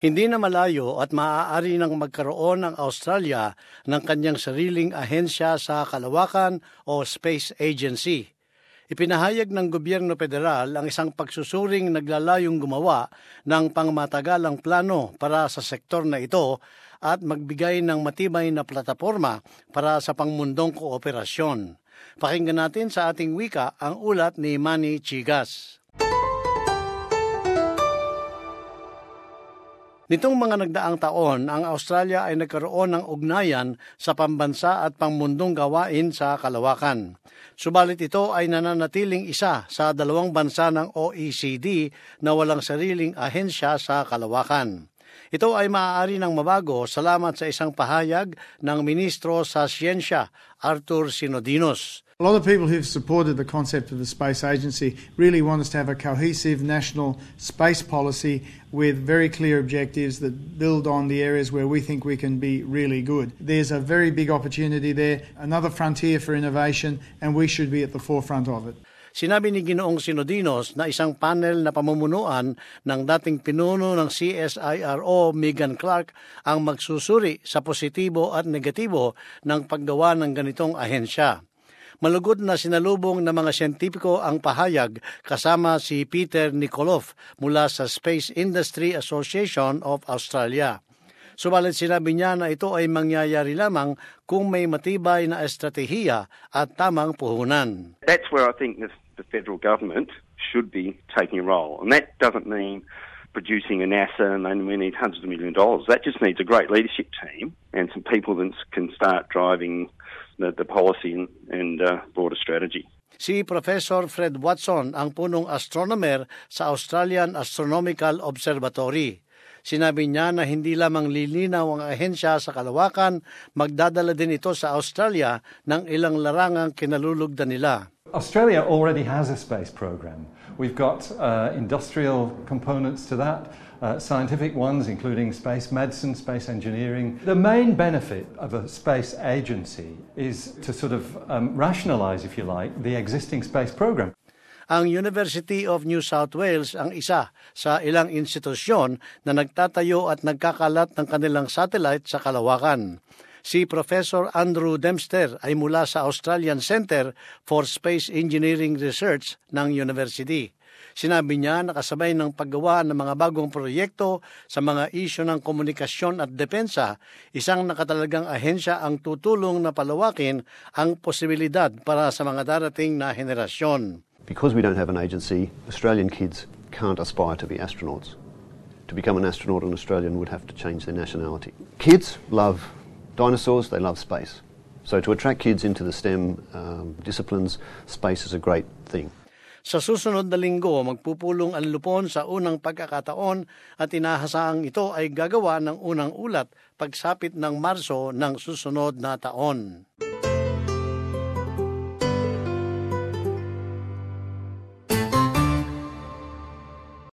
Hindi na malayo at maaari nang magkaroon ng Australia ng kanyang sariling ahensya sa kalawakan o Space Agency. Ipinahayag ng gobyerno federal ang isang pagsusuring naglalayong gumawa ng pangmatagalang plano para sa sektor na ito at magbigay ng matibay na plataporma para sa pangmundong kooperasyon. Pakinggan natin sa ating wika ang ulat ni Manny Chigas. Nitong mga nagdaang taon, ang Australia ay nagkaroon ng ugnayan sa pambansa at pangmundong gawain sa kalawakan. Subalit ito ay nananatiling isa sa 2 bansa ng OECD na walang sariling ahensya sa kalawakan. Ito ay maaari nang mabago salamat sa isang pahayag ng Ministro sa Siyensya, Arthur Sinodinos. A lot of people who've supported the concept of the Space Agency really want us to have a cohesive national space policy with very clear objectives that build on the areas where we think we can be really good. There's a very big opportunity there, another frontier for innovation, and we should be at the forefront of it. Sinabi ni Ginoong Sinodinos na isang panel na pamumunuan ng dating pinuno ng CSIRO, Megan Clark, ang magsusuri sa positibo at negatibo ng paggawa ng ganitong ahensya. Malugod na sinalubong ng mga siyentipiko ang pahayag kasama si Peter Nikolov mula sa Space Industry Association of Australia. Subalit sinabi niya na ito ay mangyayari lamang kung may matibay na estratehiya at tamang puhunan. That's where I think the federal government should be taking a role. And that doesn't mean producing a NASA and we need hundreds of $millions. That just needs a great leadership team and some people that can start driving the policy and broader strategy. Si Professor Fred Watson ang punong astronomer sa Australian Astronomical Observatory. Sinabi niya na hindi lamang lilinaw ang ahensya sa kalawakan, magdadala din ito sa Australia ng ilang larangang kinalulugdan nila. Australia already has a space program. We've got industrial components to that, scientific ones including space medicine, space engineering. The main benefit of a space agency is to sort of rationalize, if you like, the existing space program. Ang University of New South Wales ang isa sa ilang institusyon na nagtatayo at nagkakalat ng kanilang satellite sa kalawakan. Si Professor Andrew Dempster ay mula sa Australian Centre for Space Engineering Research ng university. Sinabi niya na kasabay ng paggawa ng mga bagong proyekto sa mga isyu ng komunikasyon at depensa, isang nakatalagang ahensya ang tutulong na palawakin ang posibilidad para sa mga darating na henerasyon. Because we don't have an agency, Australian kids can't aspire to be astronauts. To become an astronaut, an Australian would have to change their nationality. Kids love dinosaurs, they love space. So to attract kids into the STEM disciplines, space is a great thing. Sa susunod na linggo, magpupulong ang Lupon sa unang pagkakataon at inahasaang ito ay gagawa ng unang ulat pagsapit ng Marso ng susunod na taon.